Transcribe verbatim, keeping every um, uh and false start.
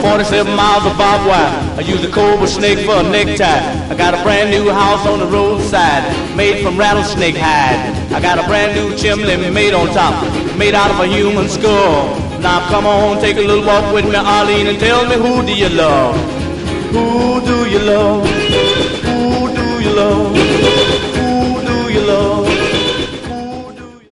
forty-seven miles of barbed wire. I use a cobra snake for a necktie. I got a brand new house on the roadside, made from rattlesnake hide. I got a brand new chimney made on top, made out of a human skull. Now come on, take a little walk with me, Arlene, and tell me, who do you love? Who do you love?